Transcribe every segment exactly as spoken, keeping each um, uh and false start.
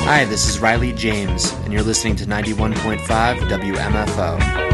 Hi, this is Riley James, and you're listening to ninety-one point five W M F O.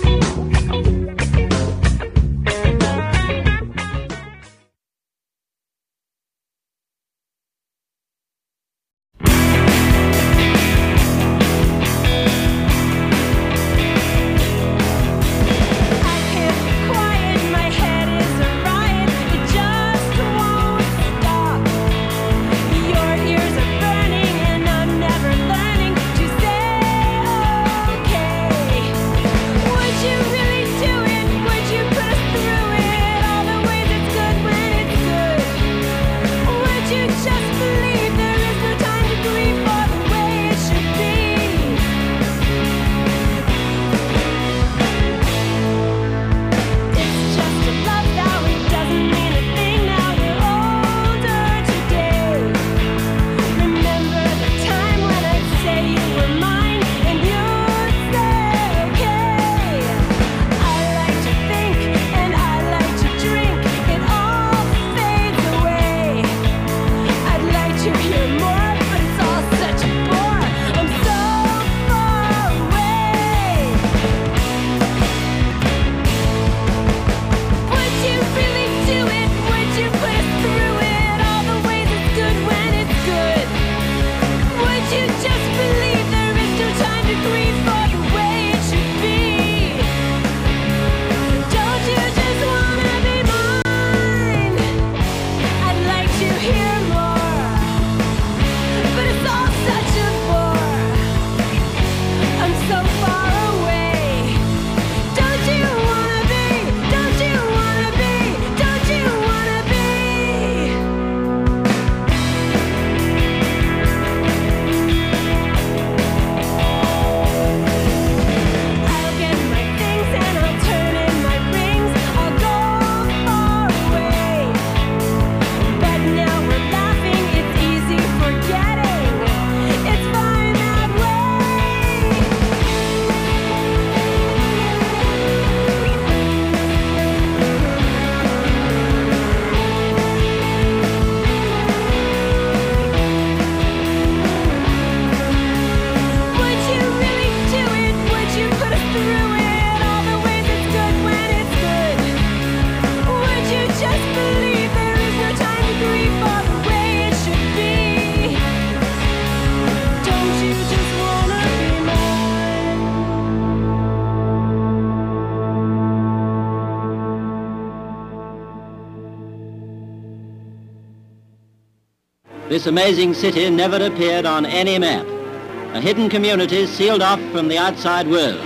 This amazing city never appeared on any map. A hidden community sealed off from the outside world.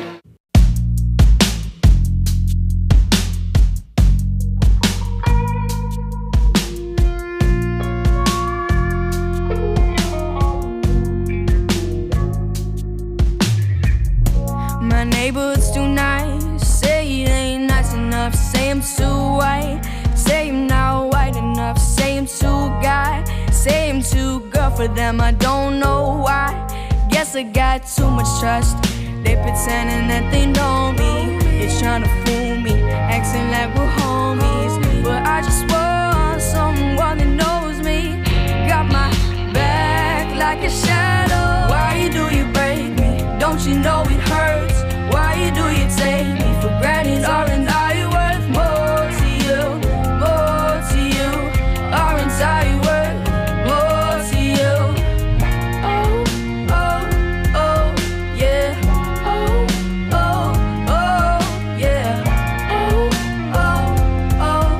My neighborhood's too nice, say it ain't nice enough, say I'm too white, say I'm not white enough, say I'm too guy, say I'm too girl for them, I don't know why. Guess I got too much trust. They pretending that they know me, they're trying to fool me, acting like we're homies. But I just want someone that knows me, got my back like a shadow. Why do you break me? Don't you know it hurts? Why do you take me for granted? Aren't I worth more to you? More to you? Aren't I worth more to you? Oh, oh, oh, yeah. Oh, oh, oh, yeah. Oh, oh, oh,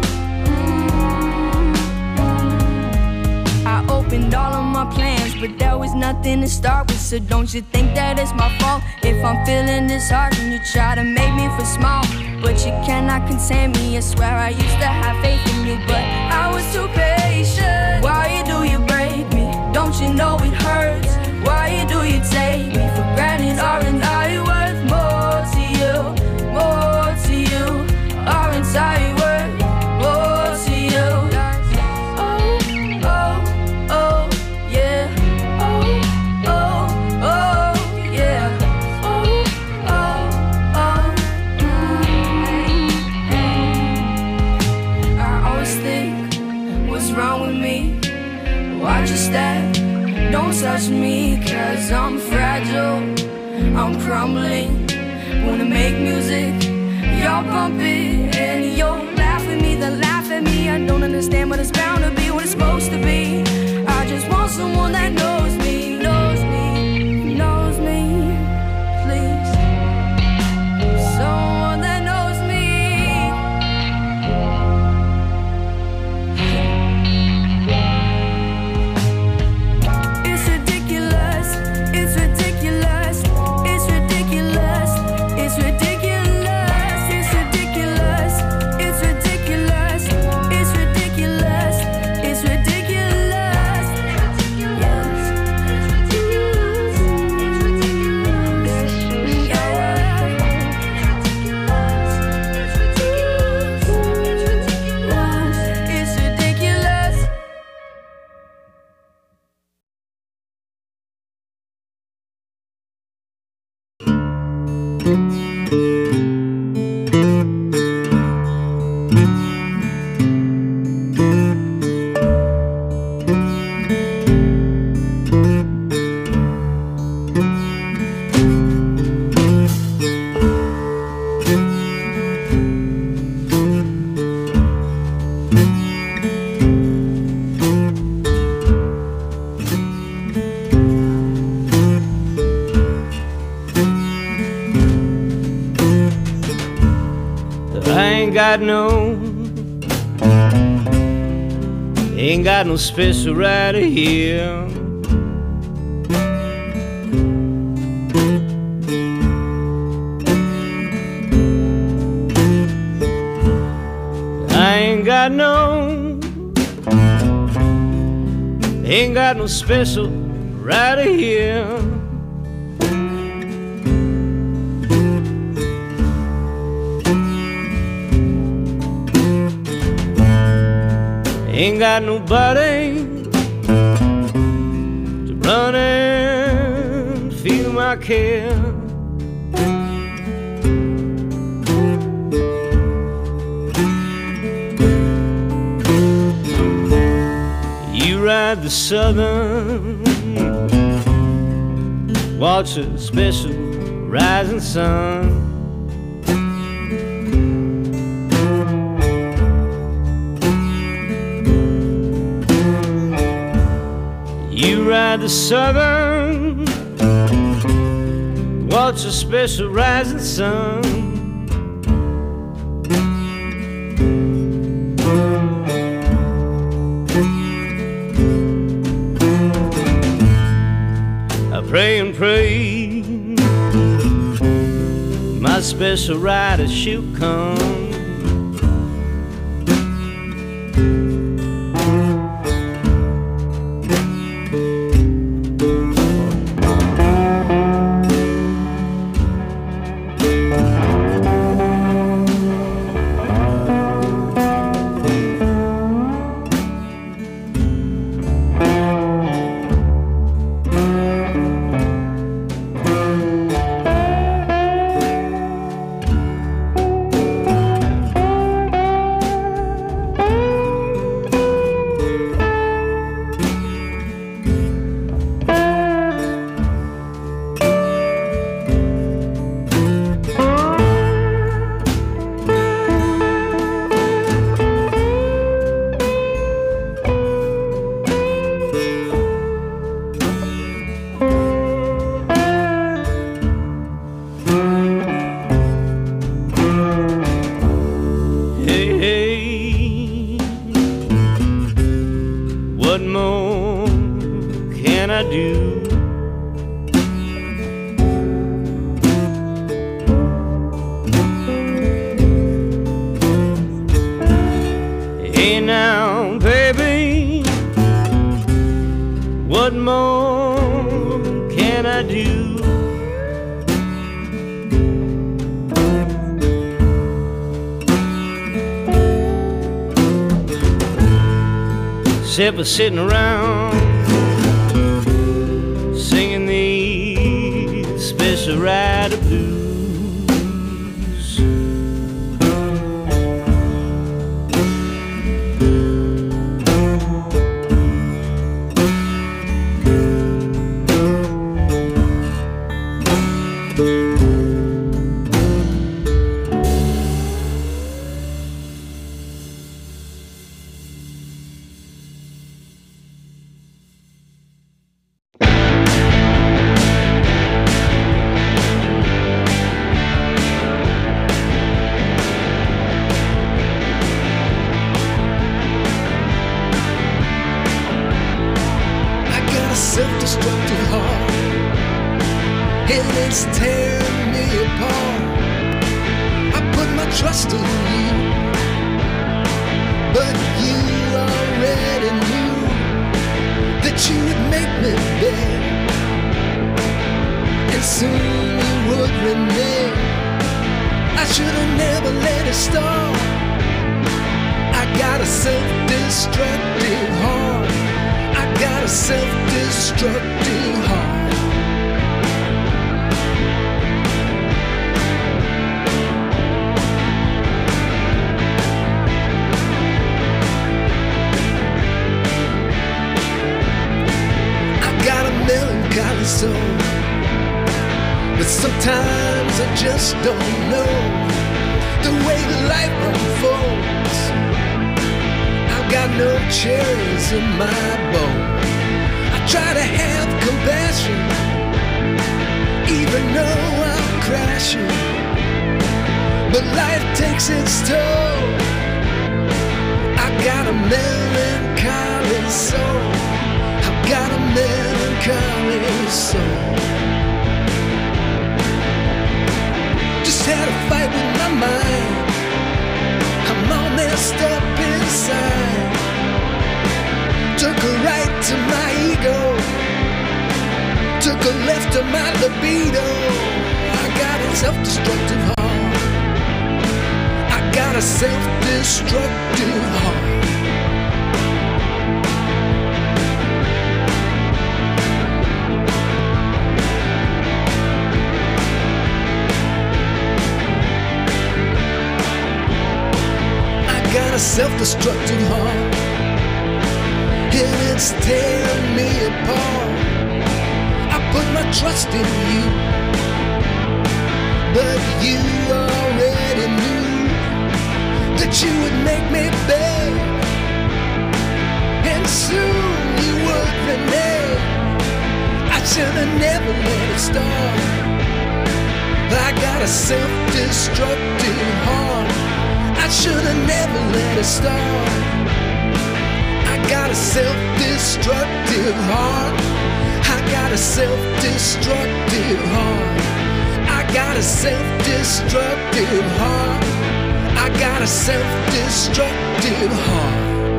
mm-hmm. I opened all of my plans, but there was nothing to start with. So don't you think that it's my fault if I'm feeling disheartened? You try to make me feel small, but you cannot contain me. I swear I used to have faith in you, but I was too patient. Why do you break me? Don't you know it hurts? Why do you take me for granted? Aren't I worth more to you? More to you? Aren't I worth more to you? Oh, oh, oh, yeah. Oh, oh, oh, yeah. Oh, oh, oh, mm-hmm. I always think, what's wrong with me? Watch your step, don't don't touch me, cause I'm fragile, I'm crumbling. Wanna make music, y'all bump it, and you'll laugh at me, then laugh at me. I don't understand, but it's bound to be what it's supposed to be. I just want someone that knows me, knows me, knows me, please. Someone that knows me. It's ridiculous, it's ridiculous, it's ridiculous, it's ridiculous, it's ridiculous, it's ridiculous, it's ridiculous, it's ridiculous. It's ridiculous. I ain't got no, ain't got no special right here. I ain't got no, ain't got no special right here. Ain't got nobody to run and feel my care. You ride the southern, watch a special rising sun. You ride the southern, watch a special rising sun. I pray and pray my special rider she'll come. What more can I do? Hey now, baby, what more can I do? Except for sitting around singing these special rider blues. trusting you, but you already knew that you would make me beg, and soon you would renege. I should have never let it start. I got a self-destructive heart. I got a self-destructive heart. Melancholy soul, but sometimes I just don't know the way that life unfolds. I've got no cherries in my bowl. I try to have compassion, even though I'm crashing, but life takes its toll. I got a melancholy soul. I've got a melancholy soul. Just had a fight with my mind. I'm all messed up inside. Took a right to my ego, took a left to my libido. I got a self-destructive heart. I got a self-destructive heart. A self-destructive heart, and it's tearing me apart. I put my trust in you, but you already knew that you would make me beg, and soon you would renege. I should have never let it start. I got a self-destructive heart. I should have never let it start. I got a self-destructive heart. I got a self-destructive heart. I got a self-destructive heart. I got a self-destructive heart.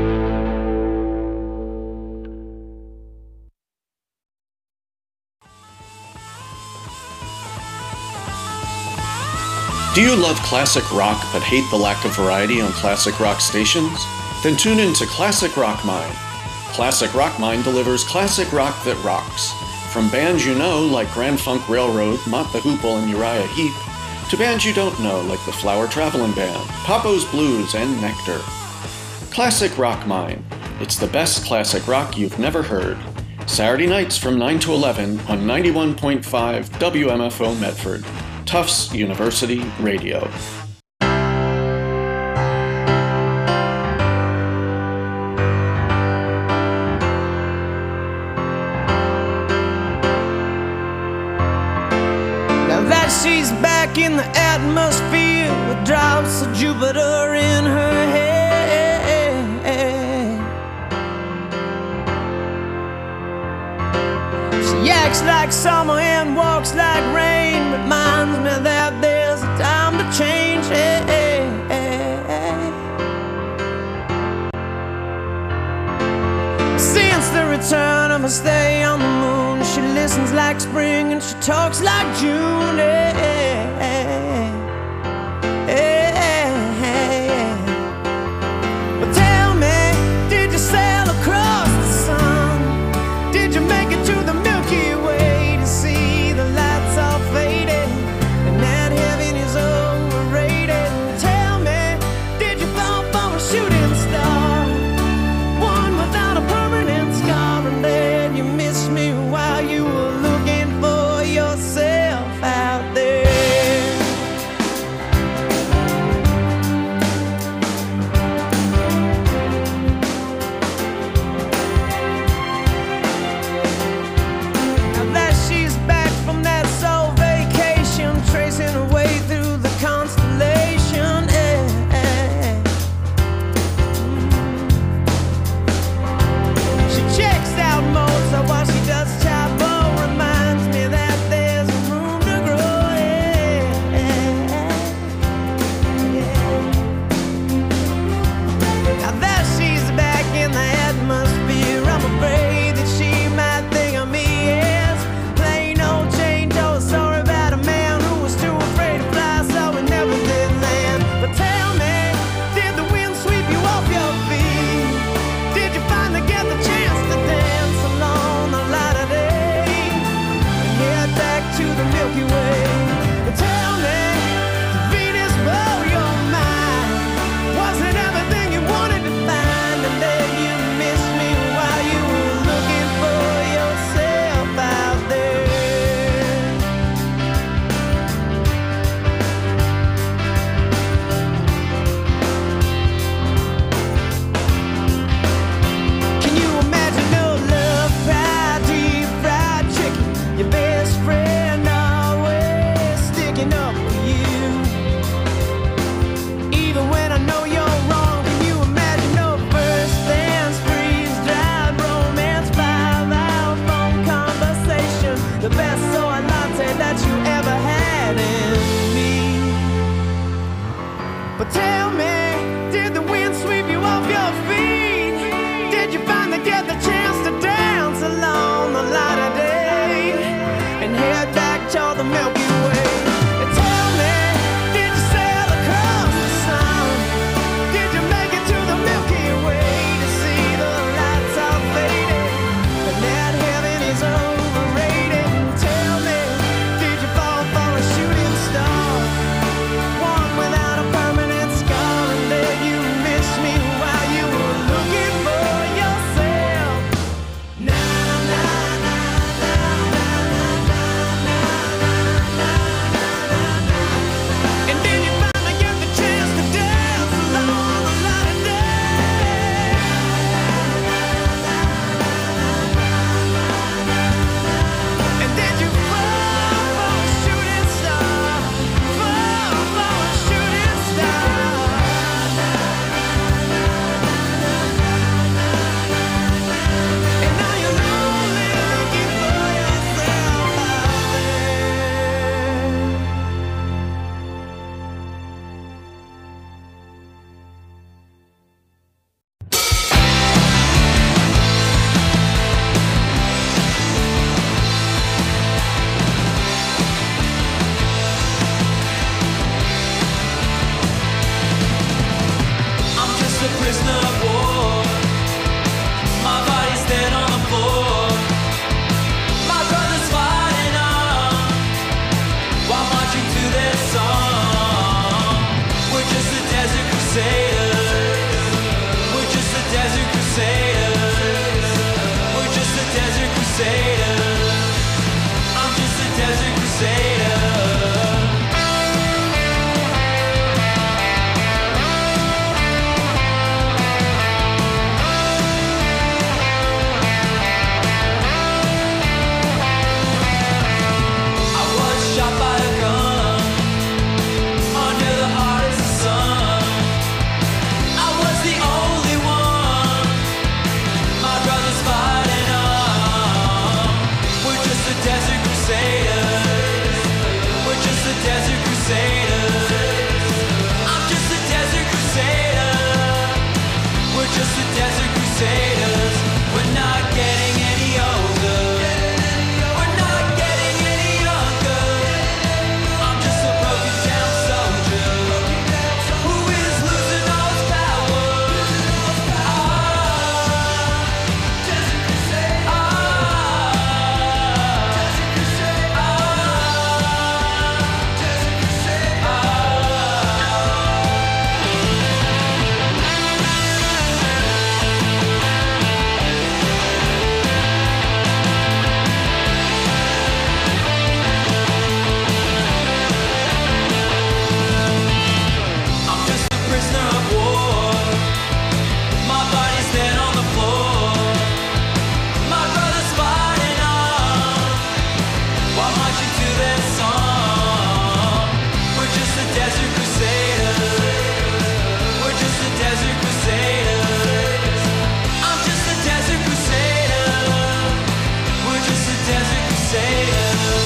Do you love classic rock but hate the lack of variety on classic rock stations? Then tune in to Classic Rock Mind. Classic Rock Mind delivers classic rock that rocks. From bands you know like Grand Funk Railroad, Mott the Hoople, and Uriah Heep, to bands you don't know like the Flower Traveling Band, Papo's Blues, and Nectar. Classic Rock Mind. It's the best classic rock you've never heard. Saturday nights from nine to eleven on ninety-one point five W M F O Medford. Tufts University Radio. Now that she's back in the atmosphere with drops of Jupiter in her head, she acts like summer and walks like rain, reminds me that there's a time to change. Hey, hey, hey. Since the return of her stay on the moon, she listens like spring and she talks like June. Hey, hey, hey, hey. But tell me, did you sail across the sun? Did you make it to the Milky Way to see the lights all faded? And that heaven is overrated. Tell me, did you fall for a shooting star? One without a permanent scar, and then you missed me while you were looking for yourself out there. But tell me, did the wind sweep you off your feet? Did you finally get the chance to dance along the light of day and head back toward the Milky Way? And tell me, did you sail across the sun? Did you make it to the Milky Way to see the lights all faded and that heaven is overrated? And tell me, did you fall for a shooting star, one without a permanent scar? And did you miss me while you were looking for yourself? Na na na na na na na na na. And did you finally get the chance to dance along the light of day? And did you fall for a shooting star, fall for a shooting star? And now you're lonely looking for yourself out there. I'm just a prisoner of war. My body's dead on the floor. My brother's fighting on while marching to their song. We're just the desert crusaders. We're just the desert crusaders. We're just the desert crusaders. I'm just a desert crusader. I was shot by a gun under the heart of the sun. I was the only one my brother's fighting on. We're just the desert crusaders. We're just the desert crusaders. I'm just a desert crusader. We're just the desert crusaders. We're not getting any older. We're not getting any younger. I'm just a broken down soldier who is losing all his power. Ah, desert crusader. Ah, desert crusader. Ah, desert crusader. I'm just a prisoner of war. My body's dead on the floor. My brother's fighting on while marching to their song. We're just the desert crusaders. We're just the desert crusaders. I'm just the desert crusader. We're just the desert crusaders.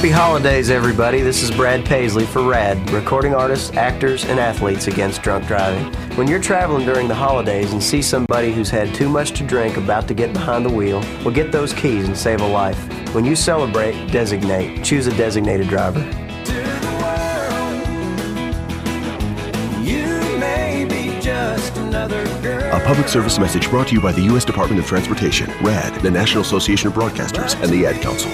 Happy holidays, everybody. This is Brad Paisley for RAD, recording artists, actors, and athletes against drunk driving. When you're traveling during the holidays and see somebody who's had too much to drink about to get behind the wheel, well, get those keys and save a life. When you celebrate, designate. Choose a designated driver. To the world, you may be just another girl. A public service message brought to you by the U S Department of Transportation, RAD, the National Association of Broadcasters, and the Ad Council.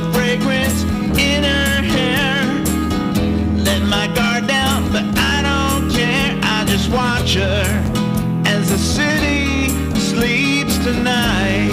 fragrance in her hair. Let my guard down, but I don't care. I just watch her as the city sleeps tonight.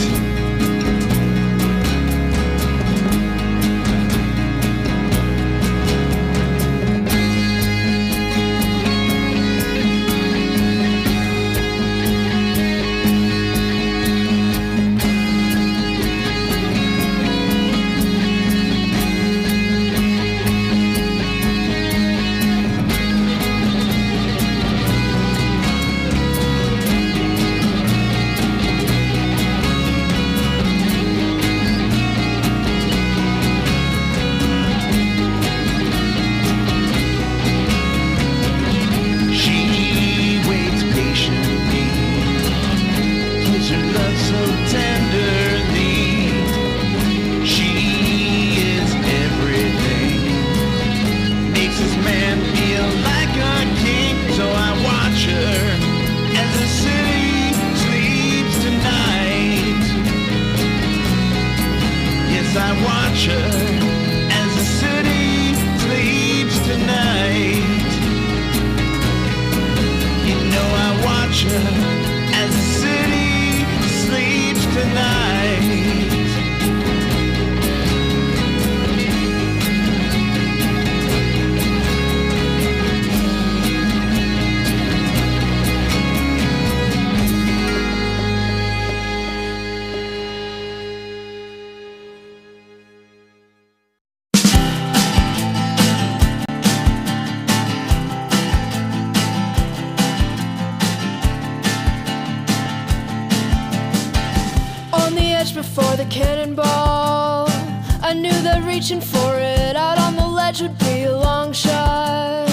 Before the cannonball, I knew that reaching for it out on the ledge would be a long shot.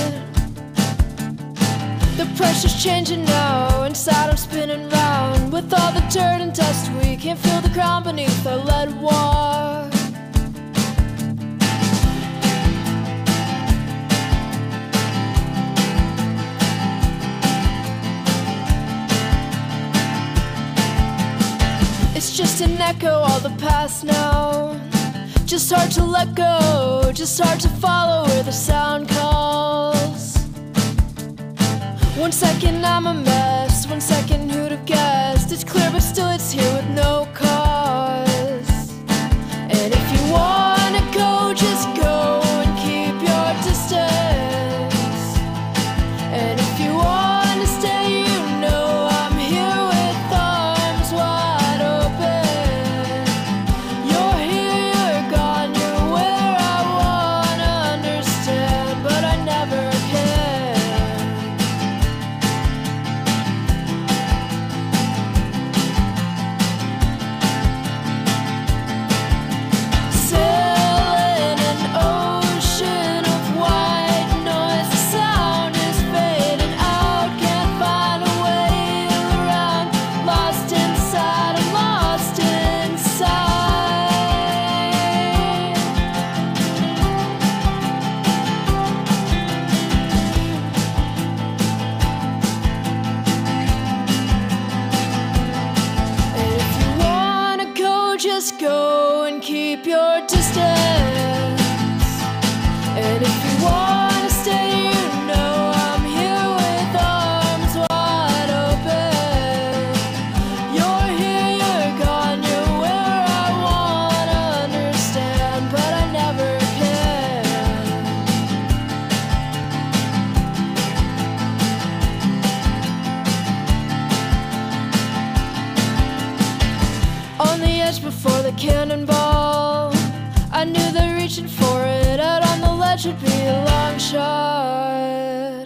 The pressure's changing now, inside I'm spinning round. With all the dirt and dust, we can't feel the ground beneath our lead walk. It's just an echo, all the past now. Just hard to let go, just hard to follow where the sound calls. One second I'm a mess, one second who'd have guessed. It's clear but still it's here with no cause. And if you wanna go, just go and keep your distance. And if you wanna stay, you know I'm here with arms wide open. You're here, you're gone, you're where I wanna understand, but I never can. Sailing an ocean of white noise, the sound is fading out, can't find a way around. Lost inside, I'm lost inside. And if you wanna go, just go and keep your distance. And if you wanna stay, you know I'm here with arms wide open. You're here, you're gone, you're where I wanna understand, but I never can. On the edge before the cannonball, I knew that reaching for it out on the ledge would be a long shot.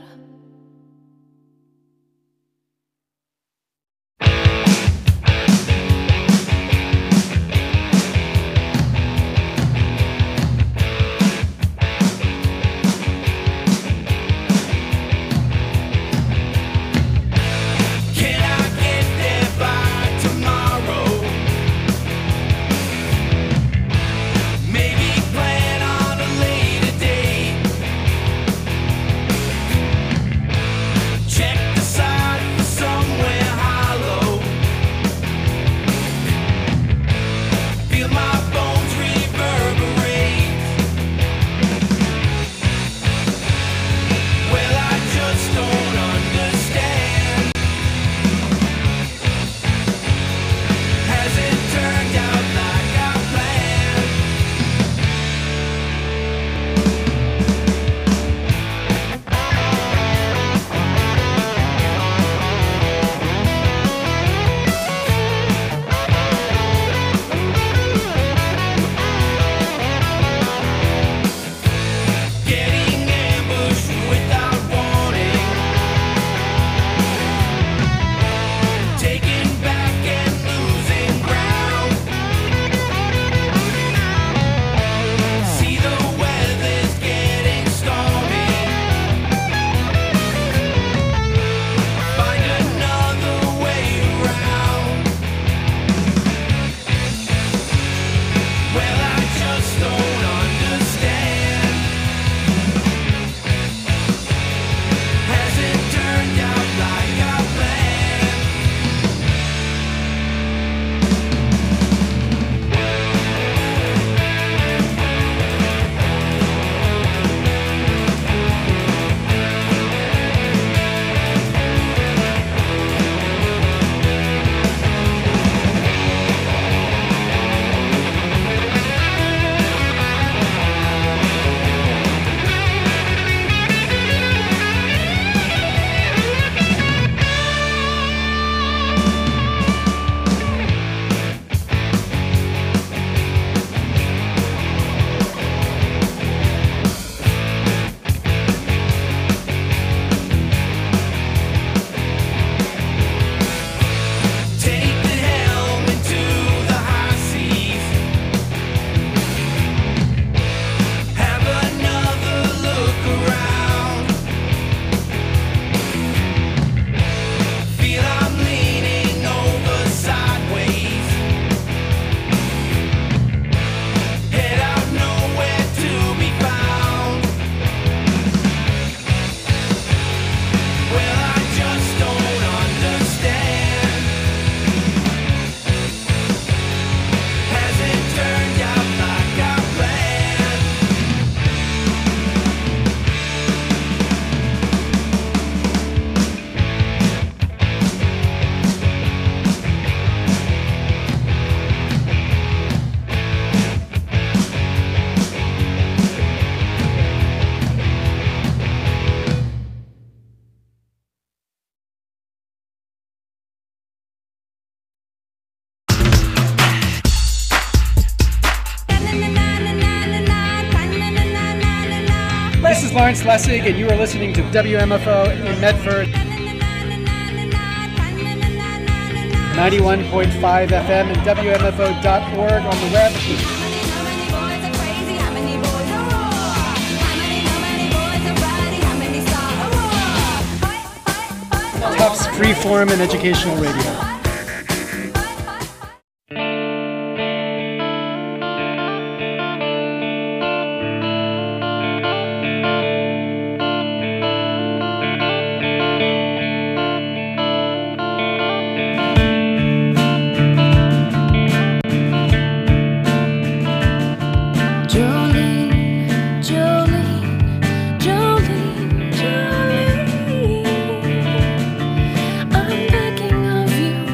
Can I get there by tomorrow? Maybe plan on a is Lawrence Lessig, and you are listening to W M F O in Medford. ninety-one point five F M and W M F O dot org on the web. Tufts Freeform and Educational Radio. I'm thinking of you.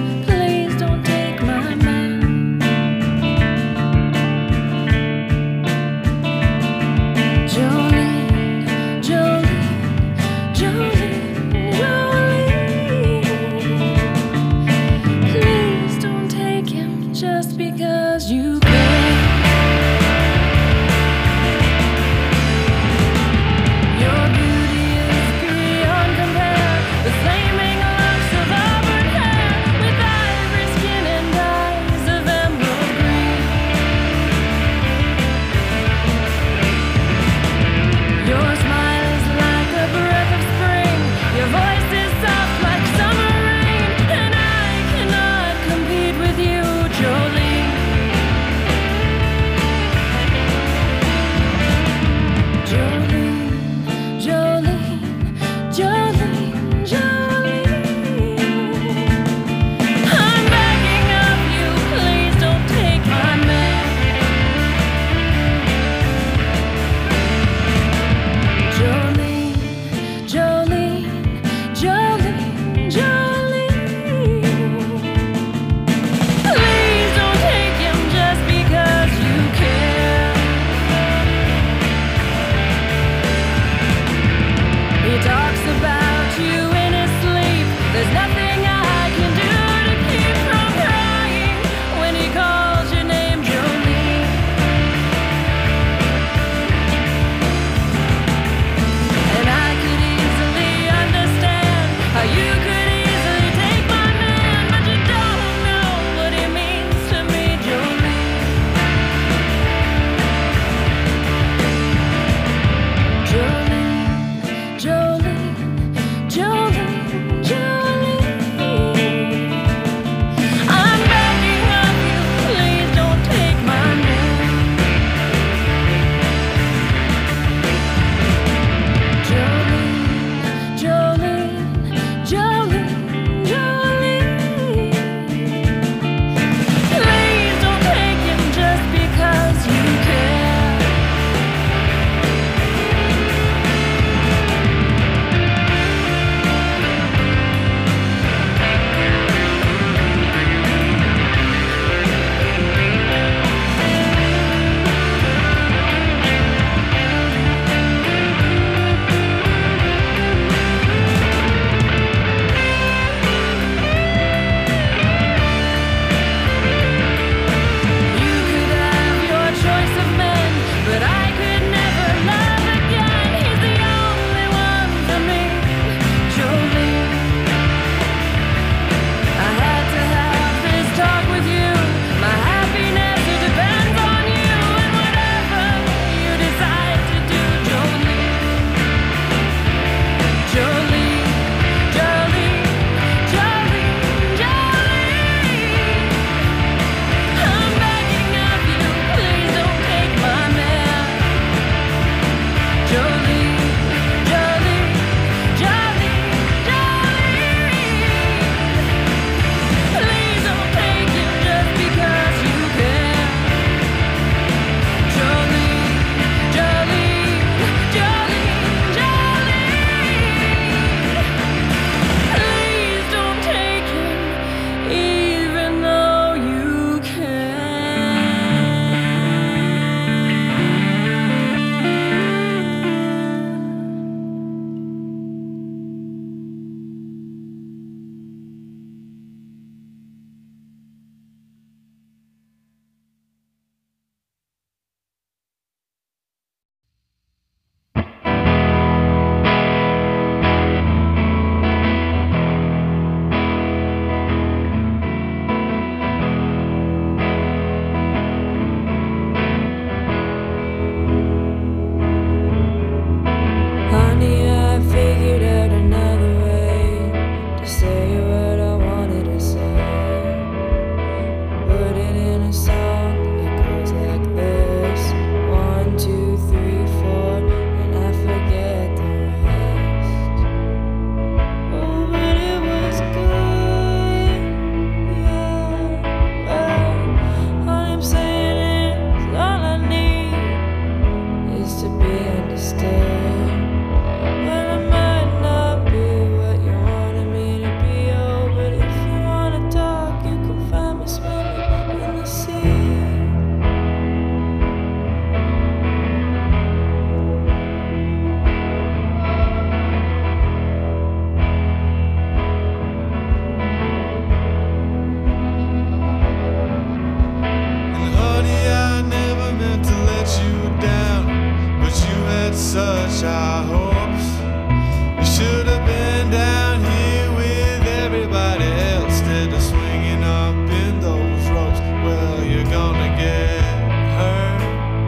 Such high hopes. You should have been down here with everybody else instead of swinging up in those ropes. Well, you're gonna get hurt.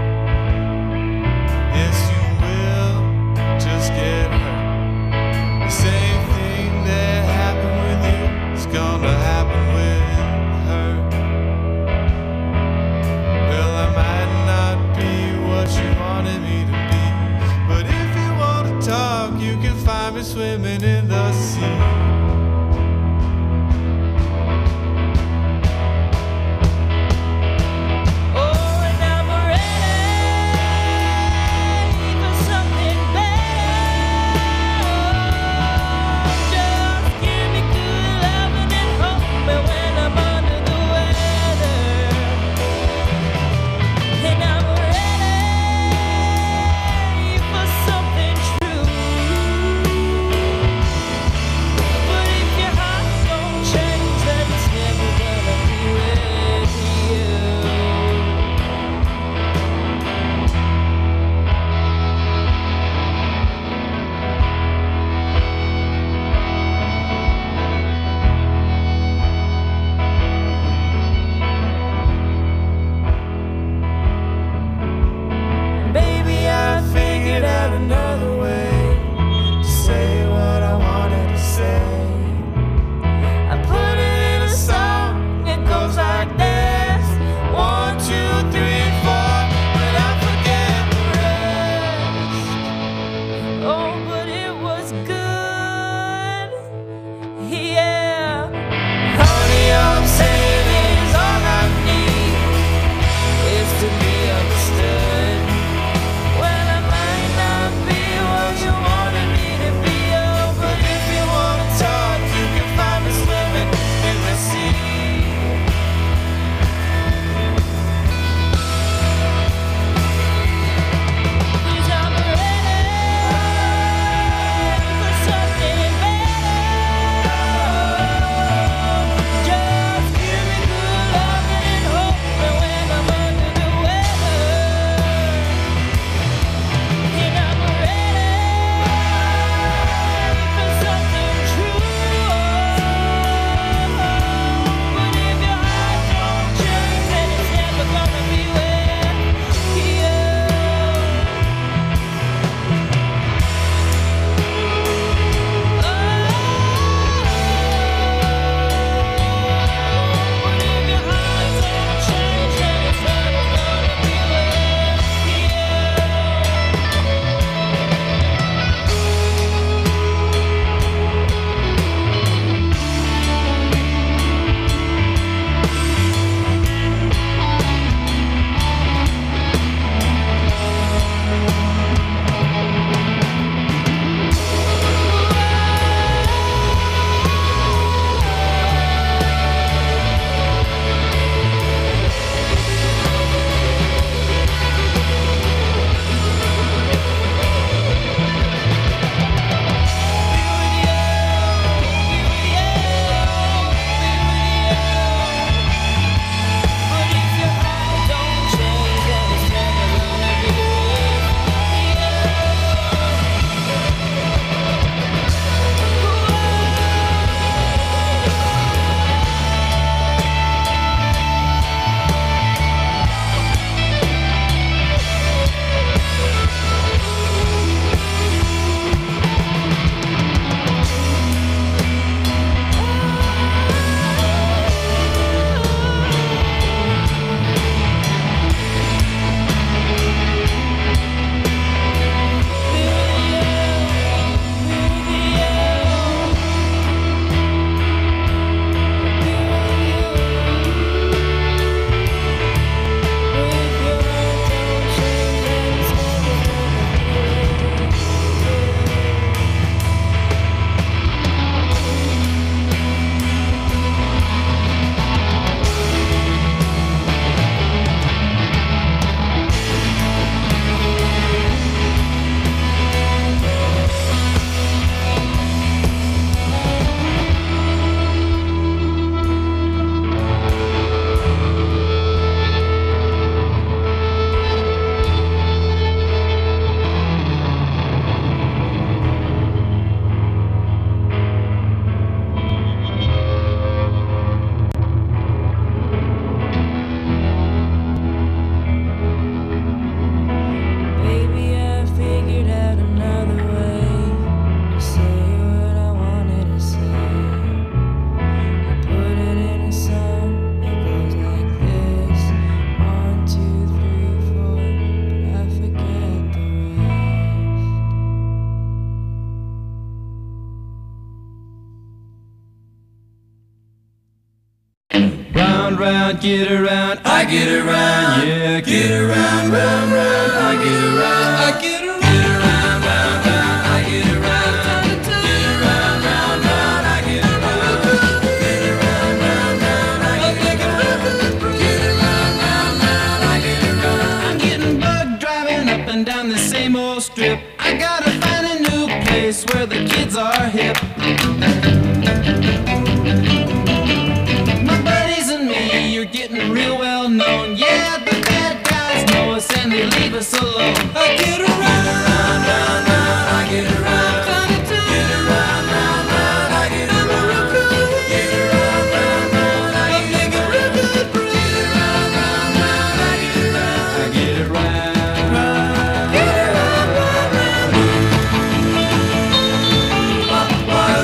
Yes, you will just get hurt. The same thing that happened with you is gonna happen with her. Well, I might not be what you wanted me to be, but if you want to talk, you can find me swimming in the sea. around, get around, I get around, yeah, get around, round, round, I get around, I get around, get around, round, round, I get around, get around, round, round, I get around, get around, round, round, I get around, get around, round, round, I get around. I'm getting bugged driving up and down the same old strip. I gotta find a new place where the kids are hip. Getting real well known, yeah, the bad guys know us and they leave us alone. I get around, round, round, round, I get around, get around, round, round, I get around, get around, round, round, I get around, get around, round, round, I get around, I get around, get around, round, round, wah,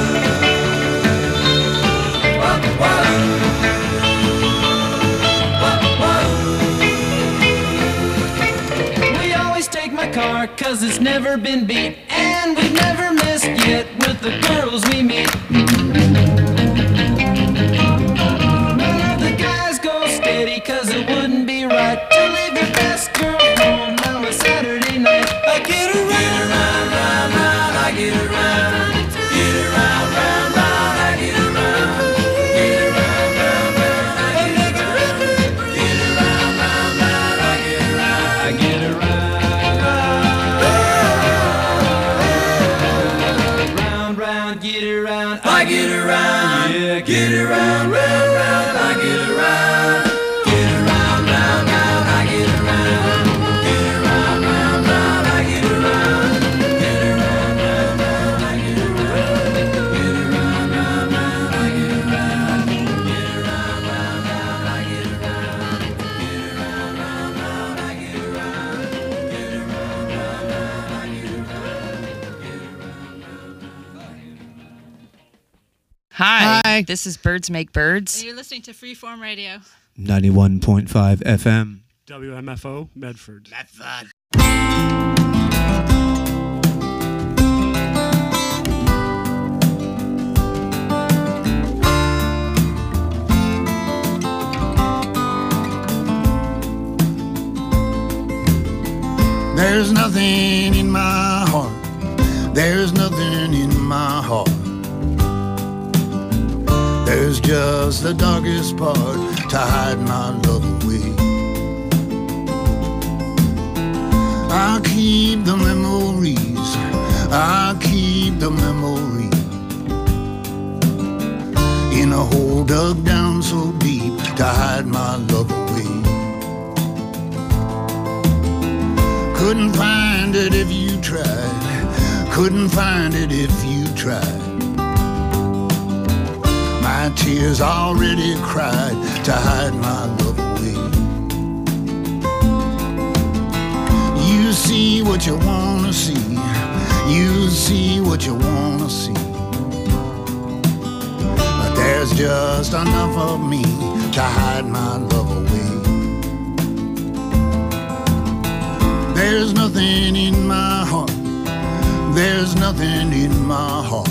wah, wah, wah. Car, cause it's never been beat, and we've never missed yet with the girls we meet. None of the guys go steady, cause it wouldn't be right to leave your best girl home on a Saturday night. I get around, get around, round, round, I get around, get around, round, round, I get around, get around, round, round, I get around, get around, round, round, I get around, I get around. I get around, yeah, get around, round, round, I get around, get around, round, round, I get around, get around, round, round, I get around, get around, round, round, I get around, get around, round, round, I get around, get around, round, round, I get around, get around, round, round, I get around, get around, round, round, I get Hi, Hi, this is Birds Make Birds. And you're listening to Freeform Radio. ninety-one point five F M. W M F O, Medford. Medford. There's nothing in my heart. There's nothing in my heart. There's just the darkest part to hide my love away. I'll keep the memories, I'll keep the memories in a hole dug down so deep to hide my love away. Couldn't find it if you tried, couldn't find it if you tried. My tears already cried to hide my love away. You see what you wanna see, you see what you wanna see, but there's just enough of me to hide my love away. There's nothing in my heart, there's nothing in my heart.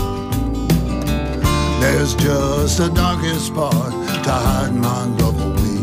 There's just the darkest part to hide my love away.